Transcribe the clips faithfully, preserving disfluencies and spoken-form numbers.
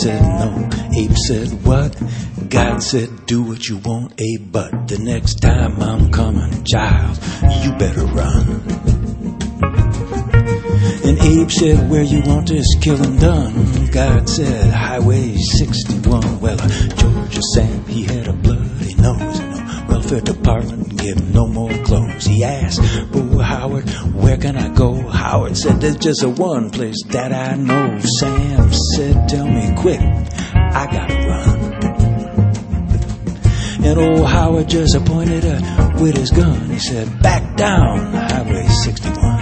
said no. Abe said what? God said do what you want, Abe, but the next time I'm coming, child, you better run. And Abe said, where you want this killing done? God said, Highway sixty-one. Well, uh, Georgia Sam, he had a bloody nose, and the welfare department gave him no more clothes. He asked, Bo Howard, where can I go? Howard said, there's just a one place that I know. Sam said, tell me quick, I gotta run. And old Howard just pointed uh, with his gun. He said, back down, Highway sixty-one.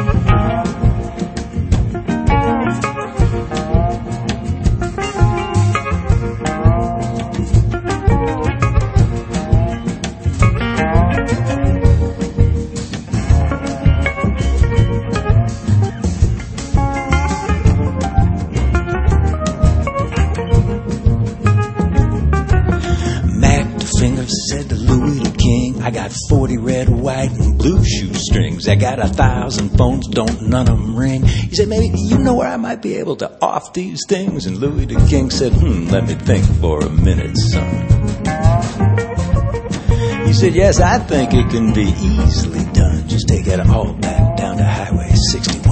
Said to Louis the King, I got forty red, white, and blue shoestrings. I got a thousand phones, don't none of them ring. He said, maybe you know where I might be able to off these things? And Louis the King said, hmm, let me think for a minute, son. He said, yes, I think it can be easily done. Just take it all back down to Highway sixty-one.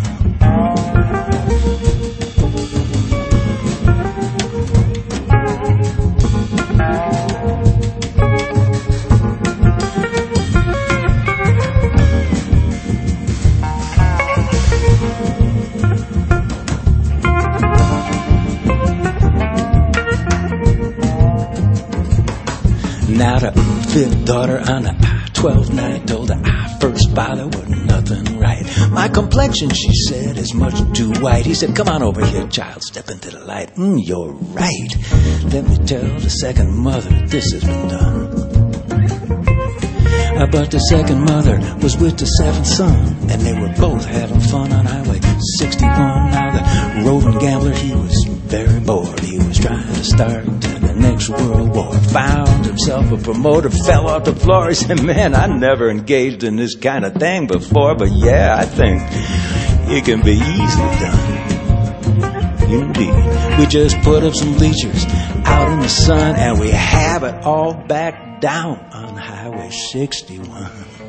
Now the fifth daughter on the I twelve night told the I first father was nothing right. My complexion, she said, is much too white. He said, come on over here, child, step into the light. Mm, you're right. Let me tell the second mother this has been done. Uh, but the second mother was with the seventh son, and they were both having fun on Highway sixty-one. Now the roving gambler, he was very bored. He was trying to start the next world war. Found himself a promoter, fell off the floor. He said, man, I never engaged in this kind of thing before, but yeah, I think it can be easily done. Indeed. We just put up some bleachers out in the sun, and we have it all back down on Highway sixty-one.